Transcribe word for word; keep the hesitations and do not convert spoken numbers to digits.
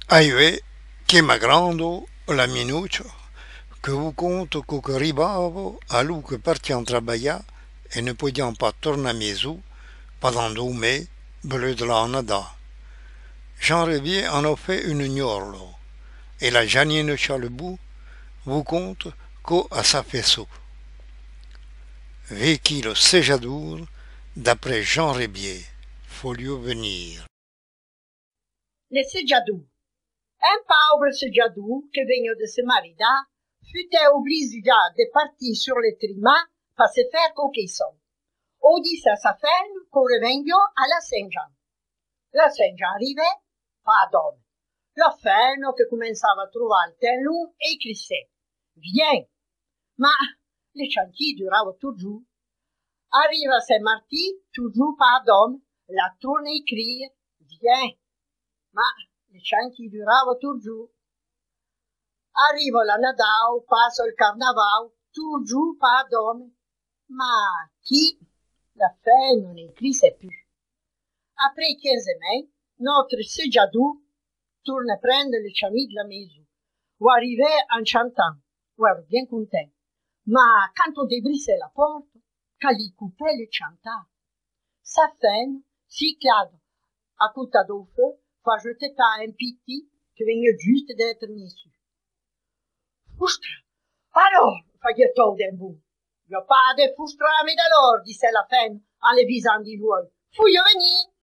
Aiue, che magrando la minuccio, que vous compte que ribavo à l'ou que partions travailler et ne pouvions pas tourner à maison pendant deux mai, bleu de la nada. Jean Revier en a fait une gnorlo, et la Janine Chalebout vous compte qu'au à sa faisceau. Véqui le séjadour d'après Jean Rebier, folio venir. Le seggiadù. Un pauvre seggiadù che vegno de se marida fut obligé de partir sur le trima pour se faire coquisson. O disse à sa femme qu'on revenio à la Saint-Jean. La Saint-Jean arrivait, pas d'homme. La femme che commençava a trovare il teint e crissait. Viens! Ma le chantiers duraient toujours. Arrive à Saint-Martin, toujours pas d'homme. La tourne et crie. Viens! Ma le chantiers duraient toujours. Arrive la Nadal, passe le carnaval, toujours pas d'homme. Ma qui? La femme ne crissait plus. Après quinze mai, notre seggiadou tourne prendre le chamis de la maison. Ou arrivait en chantant, ou era bien content. Ma quand on débrissait la porte, quand il coupait le chanteur, sa femme, si cadre, à côté d'au feu, fa jeter à un petit qui venait juste d'être mis dessus. Frustra! Alors, fa-t-il d'un bout. Y a pas de frustra, mais d'alors, disait la femme, en le visant du doigt. Fouille venir!